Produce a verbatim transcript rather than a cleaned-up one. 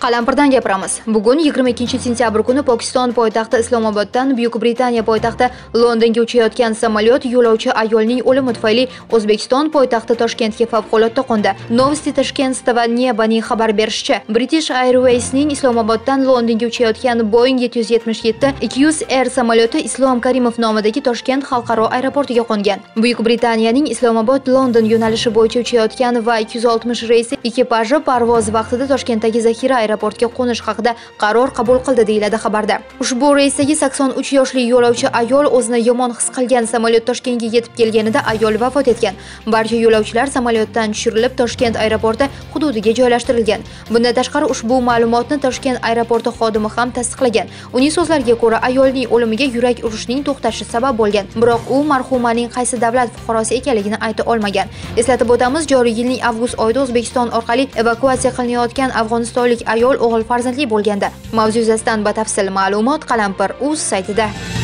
Qalampirdan gapiramiz. Bugun yigirma ikkinchi sentyabr kuni Pokiston poytaxti Islomoboddan Buyuk Britaniya poytaxti Londonga uchayotgan samolyot yo'lovchi ayolning o'limi tufayli O'zbekiston poytaxti Toshkentga favqulodda qo'ndi. Novosti Tashkent Stavaniyaning xabar berishicha, British Airways'ning Islomoboddan Londonga uchayotgan Boeing yetti yuz yetmish yetti ikki yuz R samolyoti Islom Karimov nomidagi Toshkent xalqaro aeroportiga qo'ngan. Buyuk Britaniyaning Islomobod-London yo'nalishi bo'yicha uchayotgan va ikki yuz oltmish reysi ekipaji parvoz vaqtida Toshkentdagi Zaxira aeroportga qo'nish haqida qaror qabul qildi deyiladi xabarda. Ushbu reysdagi sakson uch yoshli yo'lovchi ayol o'zini yomon his qilgan samolyot Toshkentga yetib kelganida ayol vafot etgan. Barcha yo'lovchilar samolyotdan tushirilib Toshkent aeroporti hududiga joylashtirilgan. Bundan tashqari ushbu ma'lumotni Toshkent aeroporti xodimi ham tasdiqlagan. Uning so'zlariga ko'ra, ayolning o'limiga yurak urishining to'xtashi sabab bo'lgan. Biroq u marhumaning qaysi davlat fuqarosi ekanligini ayta olmagan. Eslatib o'tamiz, joriy yilning avgust oyida O'zbekiston orqali evakuatsiya qilinayotgan afg'onistonlik ayol o'g'il farzandli bo'lganda. Mavzu yuzasidan batafsil ma'lumot Qalampir.uz saytida.